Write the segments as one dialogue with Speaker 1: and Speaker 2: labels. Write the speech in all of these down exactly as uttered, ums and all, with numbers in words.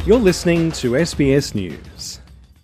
Speaker 1: You're listening to S B S News.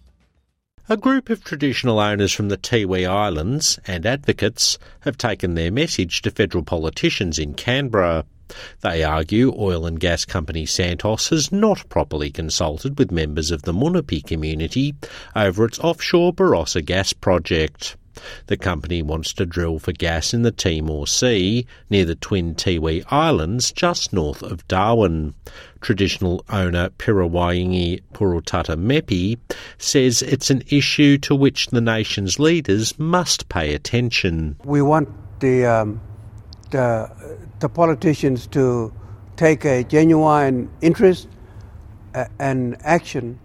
Speaker 2: A group of traditional owners from the Tiwi Islands and advocates have taken their message to federal politicians in Canberra. They argue oil and gas company Santos has not properly consulted with members of the Munupi community over its offshore Barossa gas project. The company wants to drill for gas in the Timor Sea, near the twin Tiwi Islands, just north of Darwin. Traditional owner Pirawaingi Purutata Mepi says it's an issue to which the nation's leaders must pay attention.
Speaker 3: We want the, um, the, the politicians to take a genuine interest and action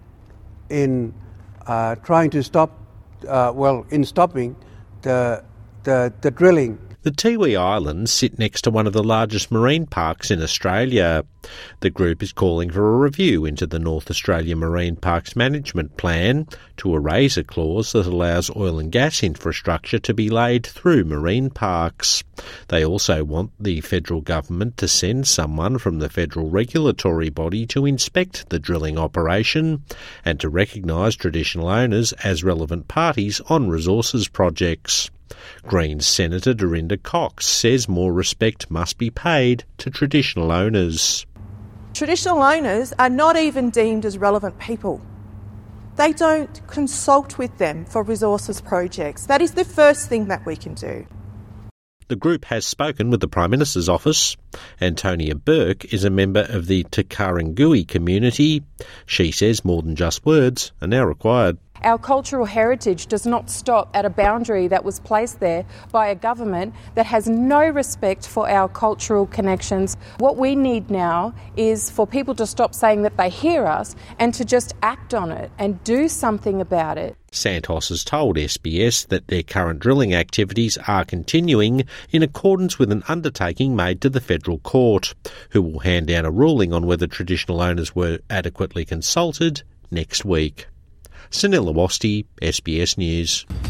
Speaker 3: in uh, trying to stop Uh, well, in stopping the, the the drilling.
Speaker 2: The Tiwi Islands sit next to one of the largest marine parks in Australia. The group is calling for a review into the North Australia Marine Parks Management Plan to erase a clause that allows oil and gas infrastructure to be laid through marine parks. They also want the federal government to send someone from the federal regulatory body to inspect the drilling operation and to recognise traditional owners as relevant parties on resources projects. Greens Senator Dorinda Cox says more respect must be paid to traditional owners.
Speaker 4: Traditional owners are not even deemed as relevant people. They don't consult with them for resources projects. That is the first thing that we can do.
Speaker 2: The group has spoken with the Prime Minister's office. Antonia Burke is a member of the Takarangui community. She says more than just words are now required.
Speaker 5: Our cultural heritage does not stop at a boundary that was placed there by a government that has no respect for our cultural connections. What we need now is for people to stop saying that they hear us and to just act on it and do something about it.
Speaker 2: Santos has told S B S that their current drilling activities are continuing in accordance with an undertaking made to the federal court, who will hand down a ruling on whether traditional owners were adequately consulted next week. Sunil Awasthi, S B S News.